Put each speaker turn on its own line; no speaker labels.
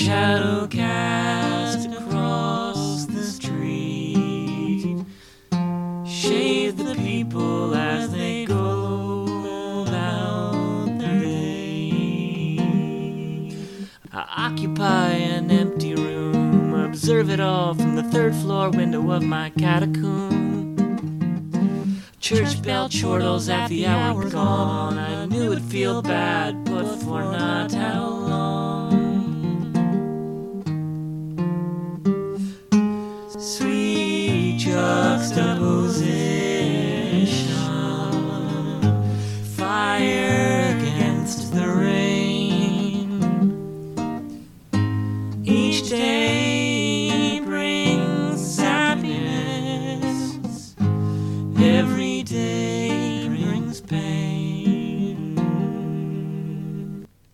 shadow cast across the street. Shade the people as they go about their day. I occupy an empty room, observe it all from the third floor window of my catacomb. Church bell chortles at the hour gone. I knew it'd feel bad, but for not how long. Sweet juxtaposition